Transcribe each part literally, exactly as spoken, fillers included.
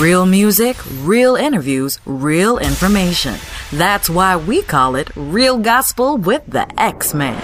Real music, real interviews, real information. That's why we call it Real Gospel with the X-Man.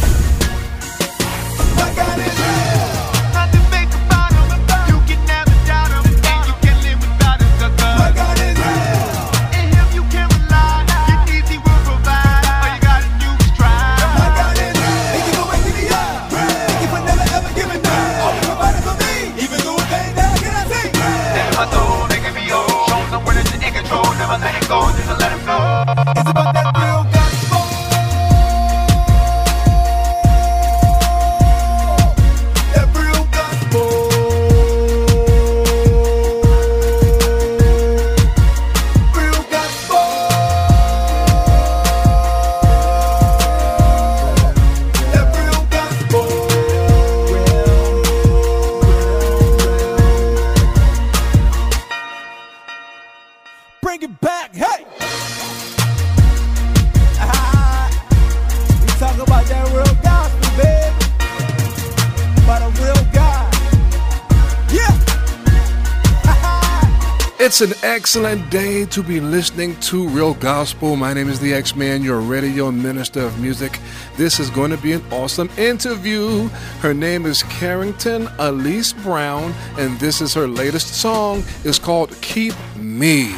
Bring it back, hey! Ah, we talk about that real gospel, baby. About a real God. Yeah! It's an excellent day to be listening to Real Gospel. My name is the X-Man, your radio minister of music. This is going to be an awesome interview. Her name is Carrington Elise Brown, and this is her latest song. It's called Keep Me.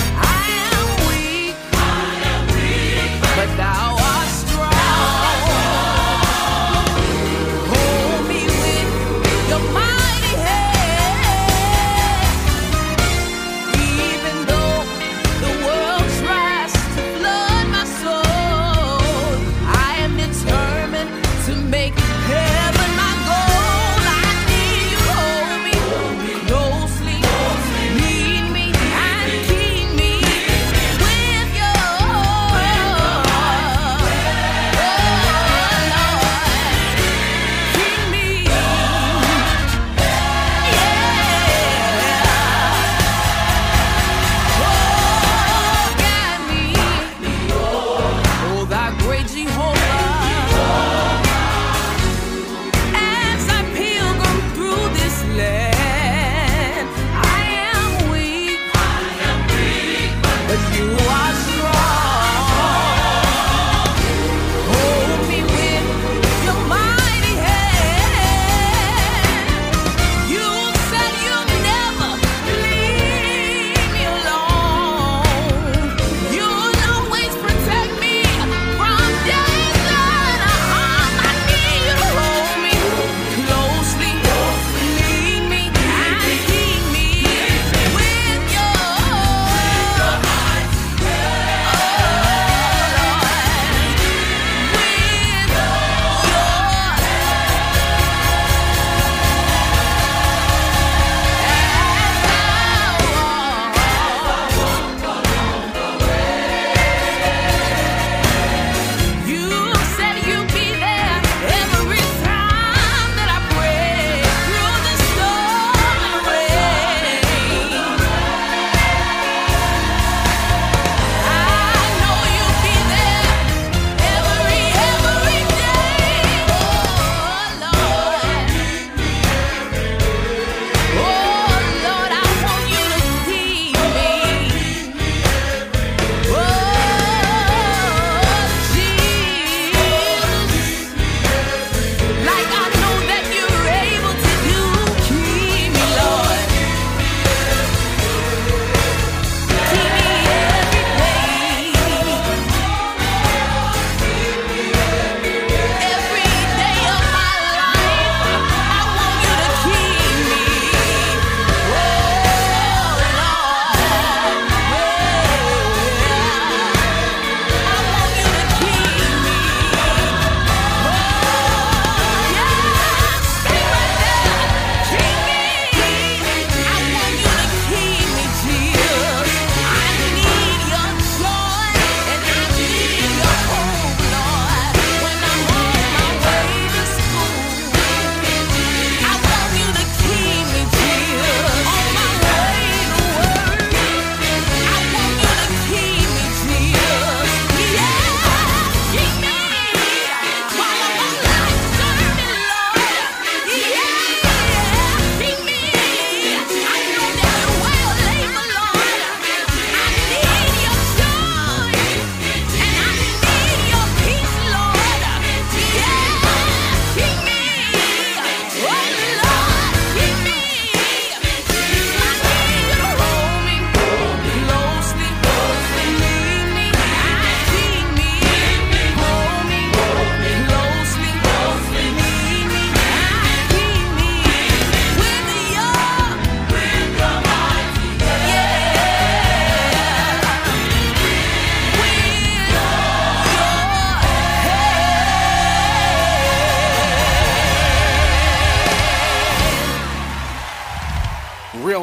Thou art strong.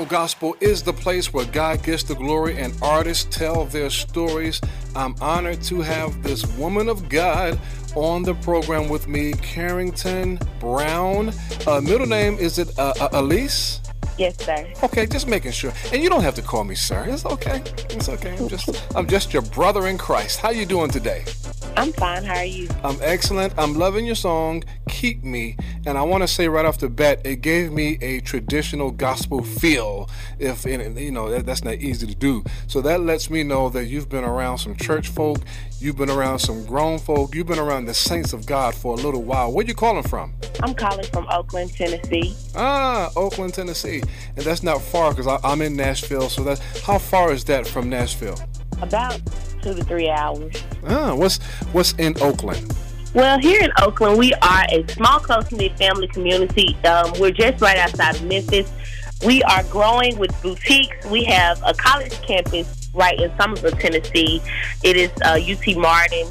Gospel is the place where God gets the glory and artists tell their stories. I'm honored to have this woman of God on the program with me, Carrington Brown. Uh, middle name, is it uh, uh, Elise? Yes, sir. Okay, just making sure. And you don't have to call me sir. It's okay. It's okay. I'm just I'm just your brother in Christ. How you doing today? I'm fine. How are you? I'm excellent. I'm loving your song, Keep Me. And I want to say right off the bat, it gave me a traditional gospel feel. If, you know, that, that's not easy to do. So that lets me know that you've been around some church folk. You've been around some grown folk. You've been around the saints of God for a little while. Where you calling from? I'm calling from Oakland, Tennessee. Ah, Oakland, Tennessee. And that's not far because I'm in Nashville. So that's, how far is that from Nashville? About two to three hours. Ah, what's what's in Oakland? Well, here in Oakland, we are a small, close-knit family community. Um, we're just right outside of Memphis. We are growing with boutiques. We have a college campus right in Somerville, Tennessee. It is uh, U T Martin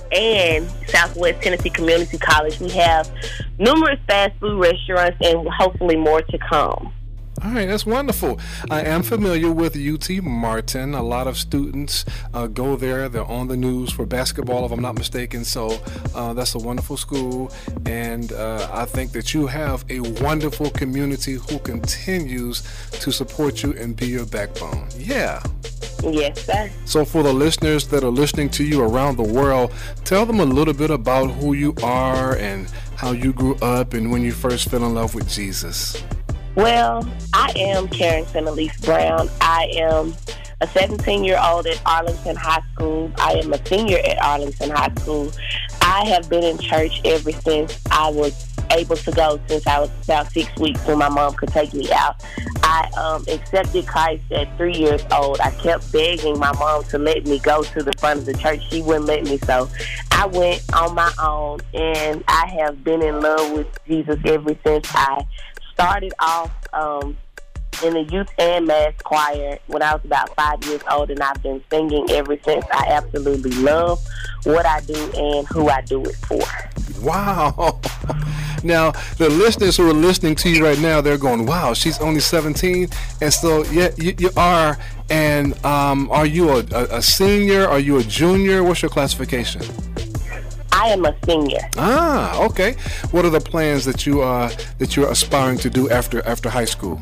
and Southwest Tennessee Community College. We have numerous fast food restaurants and hopefully more to come. All right, that's wonderful. I am familiar with U T Martin. A lot of students uh, go there. They're on the news for basketball, if I'm not mistaken. So uh, that's a wonderful school. And uh, I think that you have a wonderful community who continues to support you and be your backbone. Yeah. Yes, sir. So for the listeners that are listening to you around the world, tell them a little bit about who you are and how you grew up and when you first fell in love with Jesus. Well, I am Carrington Elise Brown. I am a seventeen-year-old at Arlington High School. I am a senior at Arlington High School. I have been in church ever since I was able to go, since I was about six weeks when my mom could take me out. I um, accepted Christ at three years old. I kept begging my mom to let me go to the front of the church. She wouldn't let me, so I went on my own, and I have been in love with Jesus ever since. I started off um, in the youth and mass choir when I was about five years old, and I've been singing ever since. I absolutely love what I do and who I do it for. Wow. Now, the listeners who are listening to you right now, they're going, wow, she's only seventeen. And so, yeah, you, you are. And um, are you a, a, a senior? Are you a junior? What's your classification? I am a senior. Ah, okay. What are the plans that you uh that you're aspiring to do after after high school?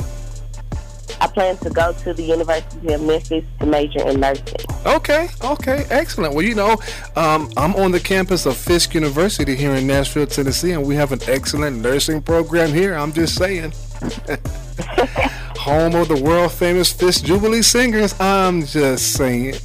I plan to go to the University of Memphis to major in nursing. Okay, okay, excellent. Well, you know, um, I'm on the campus of Fisk University here in Nashville, Tennessee, and we have an excellent nursing program here. I'm just saying. Home of the world famous Fisk Jubilee Singers. I'm just saying.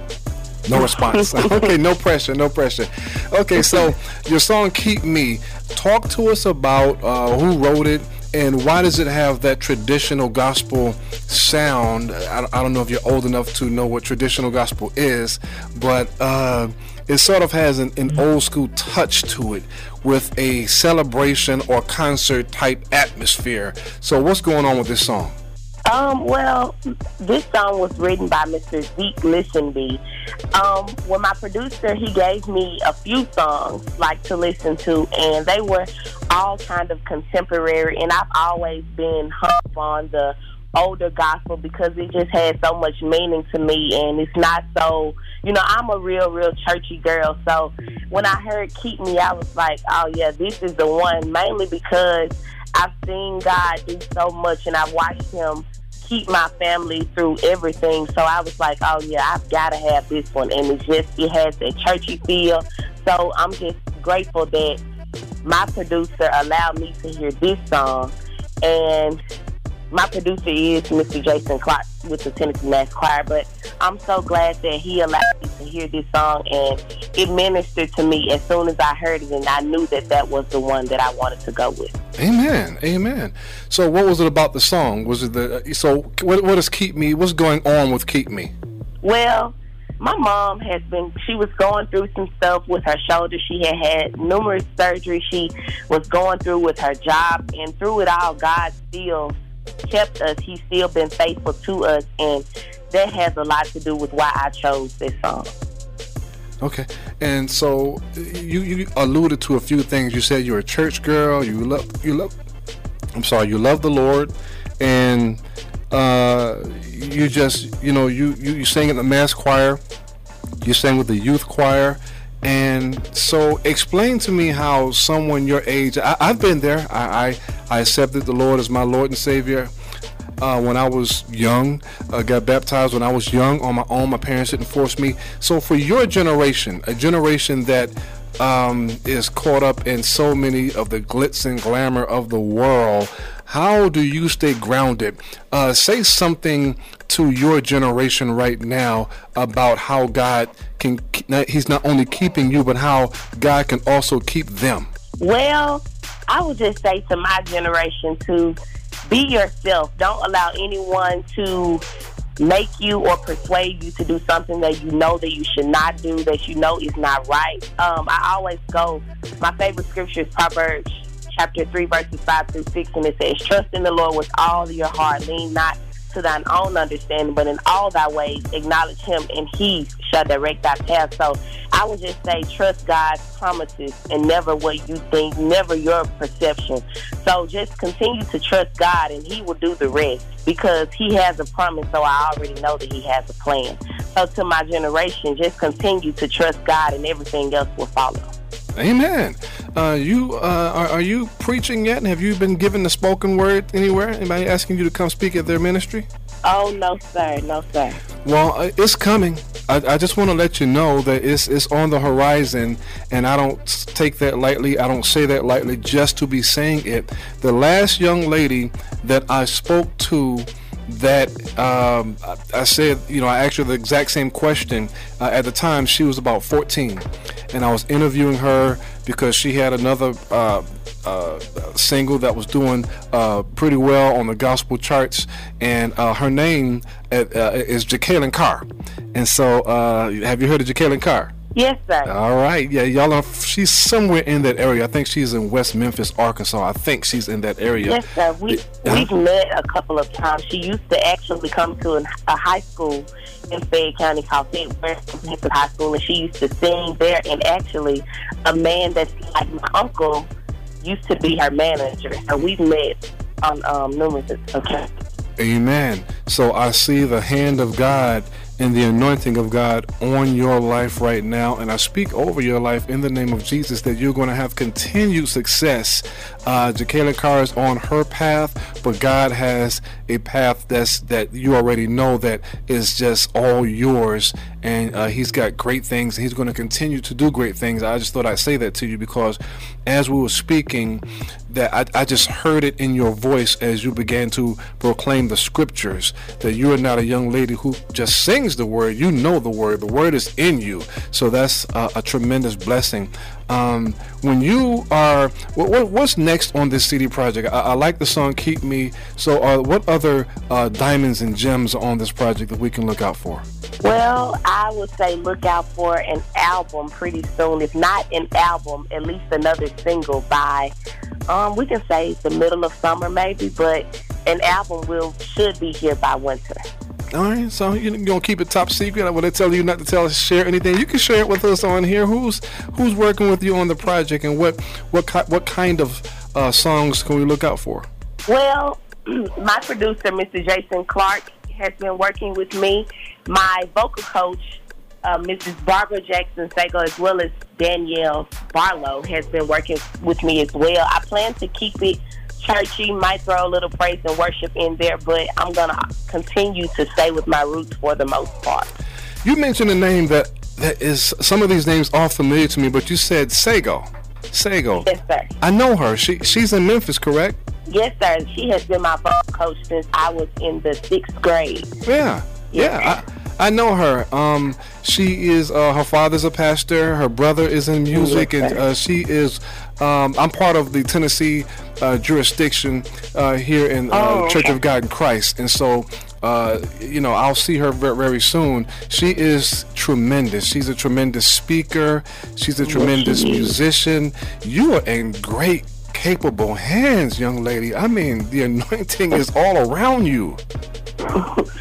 No response. Okay, no pressure, no pressure. Okay, so your song Keep Me, talk to us about uh, who wrote it and why does it have that traditional gospel sound. I, I don't know if you're old enough to know what traditional gospel is, but uh, it sort of has an, an old school touch to it with a celebration or concert type atmosphere. So what's going on with this song? Um, well, this song was written by Mister Zeke Listenby. Um, when my producer, he gave me a few songs like to listen to, and they were all kind of contemporary, and I've always been hung on the older gospel because it just had so much meaning to me, and it's not so, you know, I'm a real, real churchy girl, so when I heard Keep Me, I was like, oh yeah, this is the one, mainly because I've seen God do so much, and I've watched Him keep my family through everything. So I was like, oh yeah, I've got to have this one. And it's just, it has that churchy feel. So I'm just grateful that my producer allowed me to hear this song. And my producer is Mister Jason Clark with the Tennessee Mass Choir. But I'm so glad that he allowed me to hear this song, and it ministered to me as soon as I heard it, and I knew that that was the one that I wanted to go with. Amen, amen. So what was it about the song? Was it the, so what, what does Keep Me, what's going on with Keep Me? Well, my mom has been, she was going through some stuff with her shoulder. She had had numerous surgeries she was going through with her job, and through it all, God still kept us. He's still been faithful to us, and that has a lot to do with why I chose this song. Okay, and so you you alluded to a few things. You said you're a church girl. You love you love. I'm sorry. You love the Lord, and uh, you just, you know, you, you, you sang in the mass choir, you sang with the youth choir. And so explain to me how someone your age, I, I've been there. I, I, I accepted the Lord as my Lord and Savior uh, when I was young, uh, got baptized when I was young on my own. My parents didn't force me. So for your generation, a generation that um, is caught up in so many of the glitz and glamour of the world, how do you stay grounded? Uh, say something to your generation right now about how God can, he's not only keeping you, but how God can also keep them. Well, I would just say to my generation to be yourself. Don't allow anyone to make you or persuade you to do something that you know that you should not do, that you know is not right. Um, I always go, my favorite scripture is Proverbs chapter three, verses five through six, and it says, trust in the Lord with all your heart, lean not to thine own understanding, but in all thy ways acknowledge him, and he shall direct thy path. So I would just say trust God's promises and never what you think, never your perception. So just continue to trust God, and he will do the rest, because he has a promise, so I already know that he has a plan. So to my generation, just continue to trust God, and everything else will follow. Amen. Uh, you uh, are, are you preaching yet? Have you been given the spoken word anywhere? Anybody asking you to come speak at their ministry? Oh, no, sir. No, sir. Well, uh, it's coming. I, I just want to let you know that it's it's on the horizon, and I don't take that lightly. I don't say that lightly just to be saying it. The last young lady that I spoke to, that um, I, I said, you know, I asked her the exact same question. Uh, at the time, she was about fourteen, and I was interviewing her because she had another uh, uh, single that was doing uh, pretty well on the gospel charts, and uh, her name uh, uh, is Jekalyn Carr. And so, uh, have you heard of Jekalyn Carr? Yes, sir. All right. Yeah, y'all are, she's somewhere in that area. I think she's in West Memphis, Arkansas. I think she's in that area. Yes, sir. We, we've met a couple of times. She used to actually come to an, a high school in Fayette County called Fayette West High School, and she used to sing there. And actually, a man that's like my uncle used to be her manager. So we've met on um, numerous occasions. Amen. So I see the hand of God and the anointing of God on your life right now, and I speak over your life in the name of Jesus that you're going to have continued success. Uh, Jekalyn Carr is on her path, but God has a path that's that you already know that is just all yours, and uh, he's got great things, and he's going to continue to do great things. I just thought I'd say that to you because as we were speaking, that I, I just heard it in your voice as you began to proclaim the scriptures, that you are not a young lady who just sings the word. You know the word. The word is in you. So that's a, a tremendous blessing. Um, when you are, what, what, what's next on this C D project? I, I like the song Keep Me. So uh, what other uh, diamonds and gems are on this project that we can look out for? Well, I would say look out for an album pretty soon. If not an album, at least another single by, um, we can say the middle of summer maybe, but an album will should be here by winter. All right, so you're gonna keep it top secret. When they tell you not to tell us, share anything, you can share it with us on here. Who's who's working with you on the project, and what what what kind of uh, songs can we look out for? Well, my producer, Mister Jason Clark, has been working with me. My vocal coach, uh, Missus Barbara Jackson Sago, as well as Danielle Barlow, has been working with me as well. I plan to keep it churchy, might throw a little praise and worship in there, but I'm going to continue to stay with my roots for the most part. You mentioned a name that, that is, some of these names are familiar to me, but you said Sago. Sago. Yes, sir. I know her. She She's in Memphis, correct? Yes, sir. She has been my vocal coach since I was in the sixth grade. Yeah. Yeah. yeah. I, I know her. Um, she is, uh, her father's a pastor. Her brother is in music, yes, and uh, she is, um, I'm part of the Tennessee uh, jurisdiction uh, here in uh, oh, Church okay. of God in Christ. And so, uh, you know, I'll see her very, very soon. She is tremendous. She's a tremendous speaker. She's a tremendous yes, musician. You are in great, capable hands, young lady. I mean, the anointing is all around you.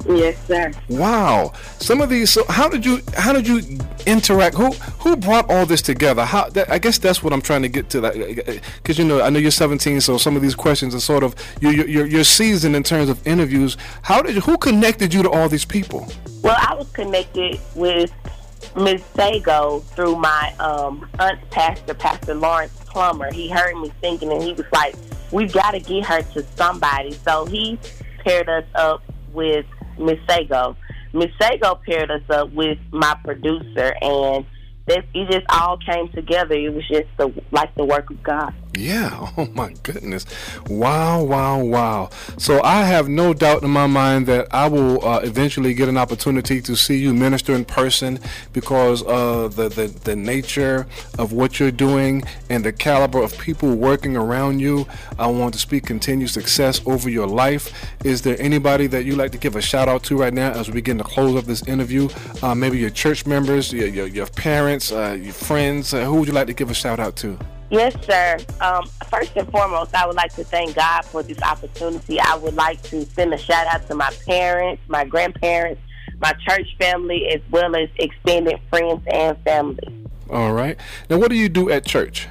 Yes, sir. Wow. Some of these. So, how did you? How did you interact? Who Who brought all this together? How? That, I guess that's what I'm trying to get to. That because you know, I know you're seventeen, so some of these questions are sort of you're you're, you're seasoned in terms of interviews. How did you? Who connected you to all these people? Well, I was connected with Miz Sago through my um, aunt's pastor, Pastor Lawrence Plummer. He heard me singing, and he was like, "We've got to get her to somebody." So he paired us up with Miss Sago. Miss Sago paired us up with my producer, and that it just all came together. It was just the, like the work of God. Yeah. Oh, my goodness. Wow, wow, wow. So I have no doubt in my mind that I will uh, eventually get an opportunity to see you minister in person because uh, the, the, the nature of what you're doing and the caliber of people working around you. I want to speak continued success over your life. Is there anybody that you'd like to give a shout out to right now as we begin to close up this interview? Uh, maybe your church members, your, your, your parents, uh, your friends. Uh, who would you like to give a shout out to? Yes, sir. Um, first and foremost, I would like to thank God for this opportunity. I would like to send a shout out to my parents, my grandparents, my church family, as well as extended friends and family. All right. Now, what do you do at church?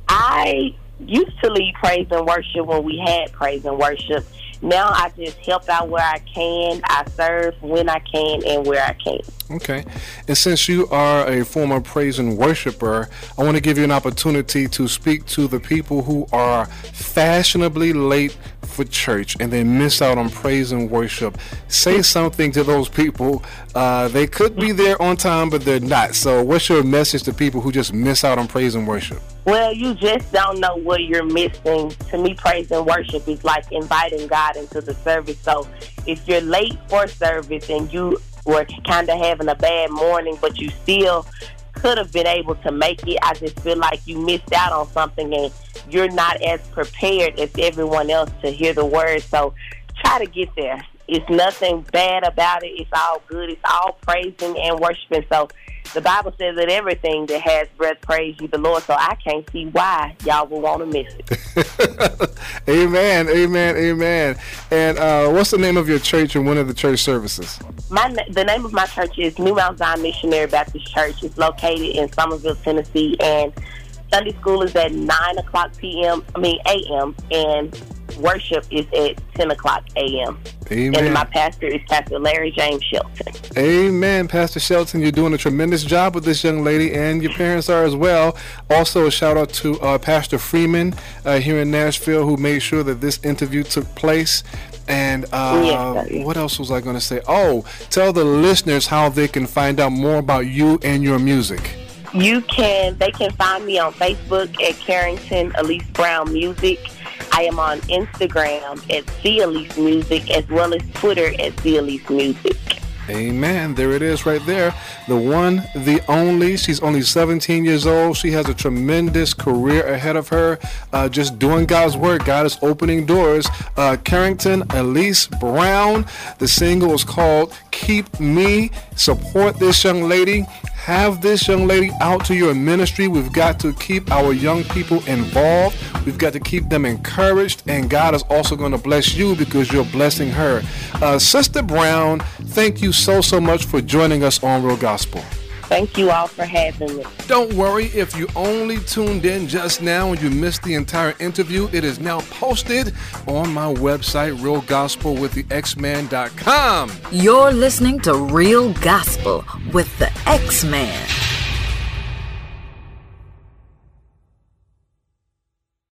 I used to lead praise and worship when we had praise and worship. Now I just help out where I can. I serve when I can and where I can. Okay. And since you are a former praise and worshiper, I want to give you an opportunity to speak to the people who are fashionably late for church and they miss out on praise and worship. Say something to those people. Uh, they could be there on time, but they're not. So what's your message to people who just miss out on praise and worship? Well, you just don't know what you're missing. To me, praise and worship is like inviting God into the service. So if you're late for service and you were kind of having a bad morning, but you still could have been able to make it, I just feel like you missed out on something and you're not as prepared as everyone else to hear the word. So try to get there. It's nothing bad about it. It's all good. It's all praising and worshiping. So the Bible says that everything that has breath praise you the Lord. So I can't see why y'all would want to miss it. Amen, amen, amen. And uh, what's the name of your church and when are the church services? My The name of my church is New Mount Zion Missionary Baptist Church. It's located in Somerville, Tennessee, and Sunday school is at nine o'clock p.m., I mean a m, and worship is at ten o'clock a.m. Amen. And my pastor is Pastor Larry James Shelton. Amen, Pastor Shelton. You're doing a tremendous job with this young lady, and your parents are as well. Also, a shout out to uh, Pastor Freeman uh, here in Nashville, who made sure that this interview took place. And uh, yes, what else was I going to say? Oh, tell the listeners how they can find out more about you and your music. You can, they can find me on Facebook at Carrington Elise Brown Music. I am on Instagram at C Elise Music, as well as Twitter at C Elise Music. Amen. There it is right there. The one, the only. She's only seventeen years old. She has a tremendous career ahead of her. Uh, just doing God's work. God is opening doors. Uh, Carrington Elise Brown. The single is called Keep Me. Support this young lady. Have this young lady out to your ministry. We've got to keep our young people involved. We've got to keep them encouraged. And God is also going to bless you because you're blessing her. Uh, Sister Brown, thank you so, so much for joining us on Real Gospel. Thank you all for having me. Don't worry if you only tuned in just now and you missed the entire interview. It is now posted on my website, real gospel with the x man dot com. You're listening to Real Gospel with the X-Man.